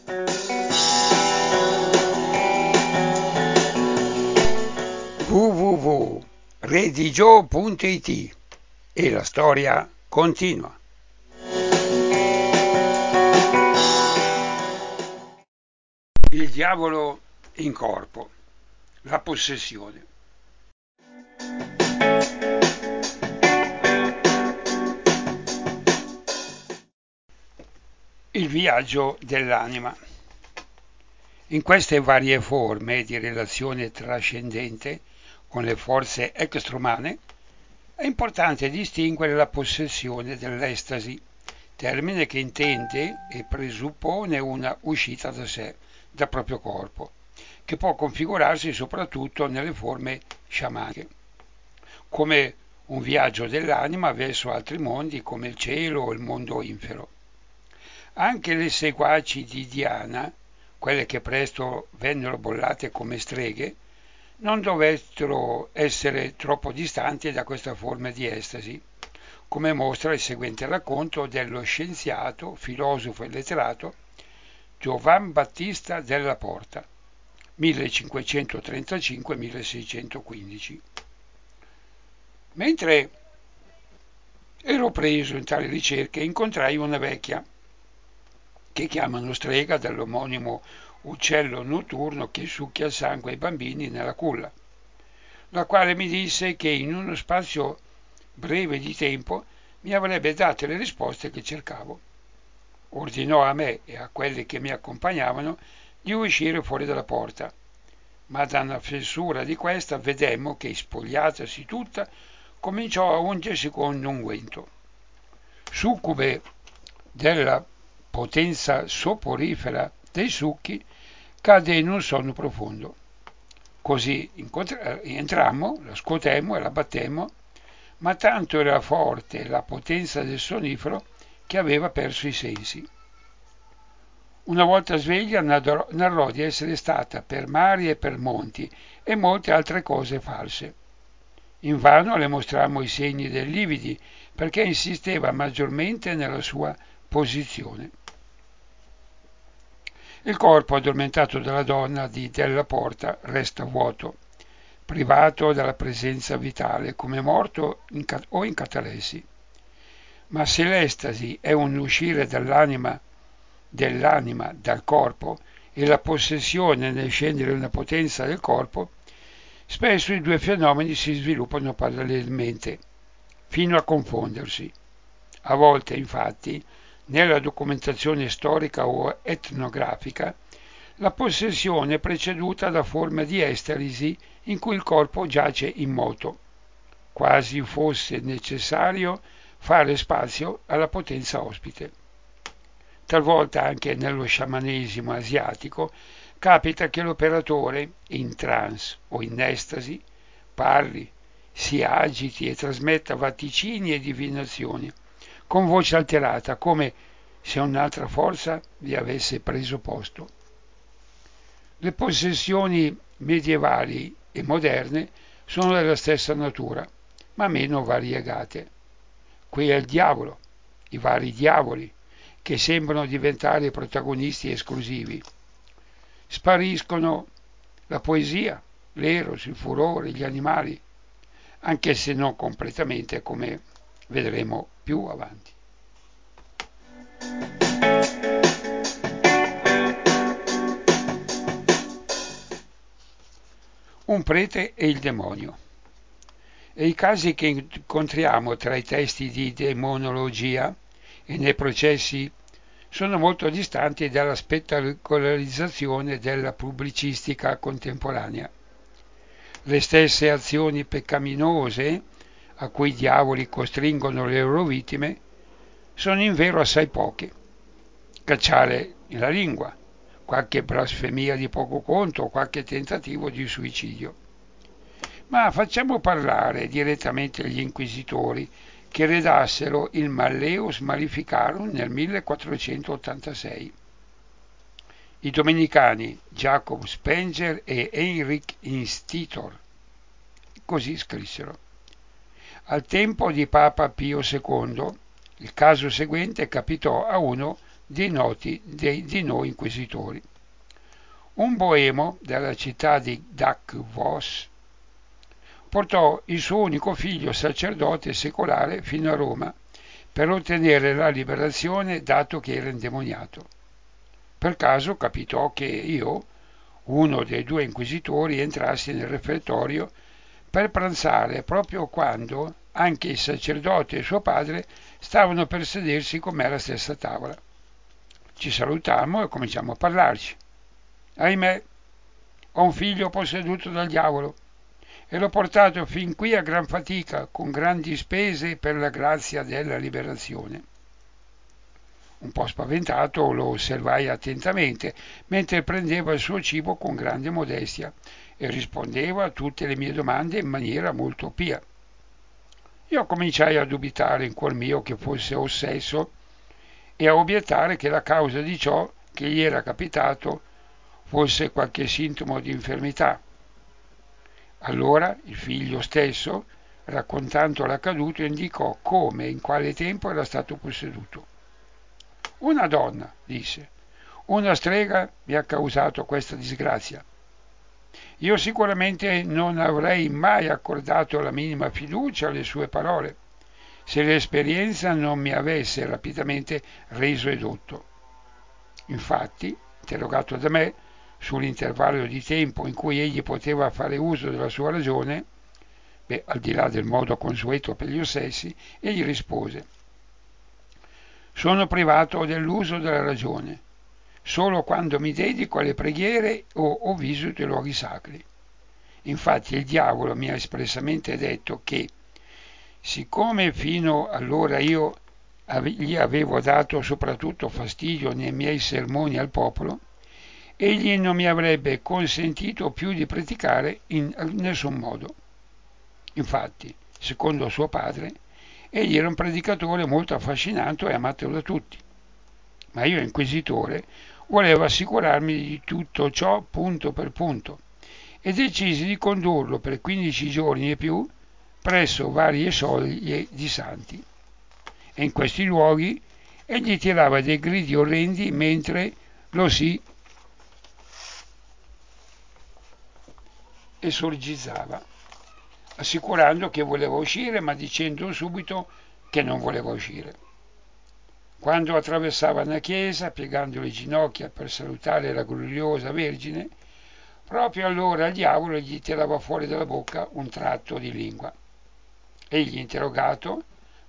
www.redigio.it e la storia continua. Il diavolo in corpo, la possessione. Il viaggio dell'anima. In queste varie forme di relazione trascendente con le forze extraumane è importante distinguere la possessione dell'estasi, termine che intende e presuppone una uscita da sé, dal proprio corpo, che può configurarsi soprattutto nelle forme sciamaniche, come un viaggio dell'anima verso altri mondi come il cielo o il mondo infero. Anche le seguaci di Diana, quelle che presto vennero bollate come streghe, non dovettero essere troppo distanti da questa forma di estasi, come mostra il seguente racconto dello scienziato, filosofo e letterato Giovan Battista della Porta, 1535-1615. Mentre ero preso in tale ricerche, incontrai una vecchia, che chiamano strega dall'omonimo uccello notturno che succhia sangue ai bambini nella culla, la quale mi disse che in uno spazio breve di tempo mi avrebbe dato le risposte che cercavo. Ordinò a me e a quelli che mi accompagnavano di uscire fuori dalla porta, ma da una fessura di questa vedemmo che, spogliatasi tutta, cominciò a ungersi con unguento. Succube della potenza soporifera dei succhi, cadde in un sonno profondo. Così entrammo, la scuotemmo e la battemmo, ma tanto era forte la potenza del sonnifero che aveva perso i sensi. Una volta sveglia narrò di essere stata per mari e per monti e molte altre cose false. Invano le mostrammo i segni dei lividi perché insisteva maggiormente nella sua posizione. Il corpo addormentato della donna della Porta resta vuoto, privato della presenza vitale, come morto o in catalessi. Ma se l'estasi è un uscire dell'anima dal corpo e la possessione nel scendere una potenza del corpo, spesso i due fenomeni si sviluppano parallelamente, fino a confondersi. A volte, infatti, nella documentazione storica o etnografica, la possessione è preceduta da forme di esterisi in cui il corpo giace immoto, quasi fosse necessario fare spazio alla potenza ospite. Talvolta anche nello sciamanesimo asiatico capita che l'operatore, in trance o in estasi, parli, si agiti e trasmetta vaticini e divinazioni, con voce alterata, come se un'altra forza vi avesse preso posto. Le possessioni medievali e moderne sono della stessa natura, ma meno variegate. Qui è il diavolo, i vari diavoli, che sembrano diventare protagonisti esclusivi. Spariscono la poesia, l'eros, il furore, gli animali, anche se non completamente, come vedremo più avanti. Un prete e il demonio. E i casi che incontriamo tra i testi di demonologia e nei processi sono molto distanti dalla spettacolarizzazione della pubblicistica contemporanea. Le stesse azioni peccaminose a cui i diavoli costringono le loro vittime sono in vero assai poche. Cacciare la lingua, qualche blasfemia di poco conto o qualche tentativo di suicidio. Ma facciamo parlare direttamente gli inquisitori che redassero il Malleus Maleficarum nel 1486. I domenicani Jacob Spenger e Heinrich Institor così scrissero. Al tempo di Papa Pio II, il caso seguente capitò a uno di noi inquisitori. Un boemo della città di Dakvos portò il suo unico figlio sacerdote secolare fino a Roma per ottenere la liberazione dato che era indemoniato. Per caso capitò che io, uno dei due inquisitori, entrassi nel refettorio per pranzare proprio quando anche il sacerdote e suo padre stavano per sedersi con me alla stessa tavola. Ci salutammo e cominciamo a parlarci. Ahimè, ho un figlio posseduto dal diavolo e l'ho portato fin qui a gran fatica, con grandi spese per la grazia della liberazione. Un po' spaventato lo osservai attentamente, mentre prendeva il suo cibo con grande modestia e rispondeva a tutte le mie domande in maniera molto pia. Io cominciai a dubitare in cuor mio che fosse ossesso e a obiettare che la causa di ciò che gli era capitato fosse qualche sintomo di infermità. Allora il figlio stesso, raccontando l'accaduto, indicò come e in quale tempo era stato posseduto. Una donna, disse, una strega mi ha causato questa disgrazia. Io sicuramente non avrei mai accordato la minima fiducia alle sue parole, se l'esperienza non mi avesse rapidamente reso edotto. Infatti, interrogato da me sull'intervallo di tempo in cui egli poteva fare uso della sua ragione, al di là del modo consueto per gli ossessi, egli rispose: sono privato dell'uso della ragione solo quando mi dedico alle preghiere o visito i luoghi sacri. Infatti il diavolo mi ha espressamente detto che, siccome fino allora io gli avevo dato soprattutto fastidio nei miei sermoni al popolo, egli non mi avrebbe consentito più di predicare in nessun modo. Infatti, secondo suo padre, egli era un predicatore molto affascinante e amato da tutti. Ma io, inquisitore, volevo assicurarmi di tutto ciò punto per punto e decisi di condurlo per 15 giorni e più presso varie soglie di santi. E in questi luoghi egli tirava dei gridi orrendi mentre lo si esorgizzava, assicurando che voleva uscire ma dicendo subito che non voleva uscire. Quando attraversava una chiesa, piegando le ginocchia per salutare la gloriosa Vergine, proprio allora il diavolo gli tirava fuori dalla bocca un tratto di lingua. Egli, interrogato,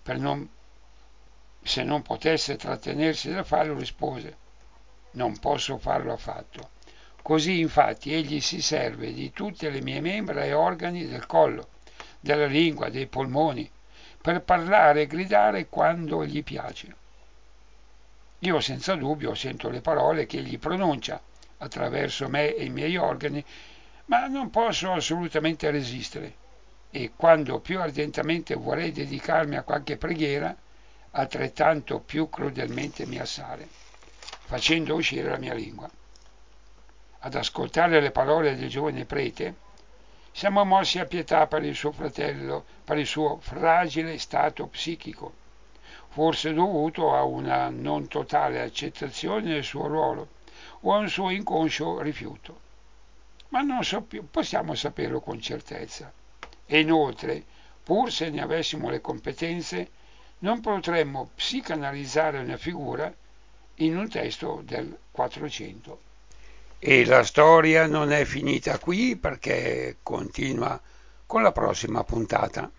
se non potesse trattenersi dal farlo, rispose: non posso farlo affatto. Così infatti egli si serve di tutte le mie membra e organi del collo, della lingua, dei polmoni, per parlare e gridare quando gli piace. Io senza dubbio sento le parole che egli pronuncia attraverso me e i miei organi, ma non posso assolutamente resistere e quando più ardentemente vorrei dedicarmi a qualche preghiera, altrettanto più crudelmente mi assale, facendo uscire la mia lingua. Ad ascoltare le parole del giovane prete, siamo mossi a pietà per il suo fratello, per il suo fragile stato psichico, forse dovuto a una non totale accettazione del suo ruolo o a un suo inconscio rifiuto. Ma non possiamo saperlo con certezza. E inoltre, pur se ne avessimo le competenze, non potremmo psicanalizzare una figura in un testo del 400. E la storia non è finita qui perché continua con la prossima puntata.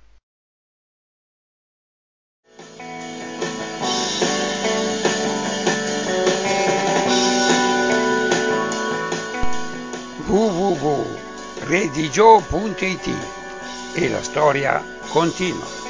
www.redigio.it e la storia continua.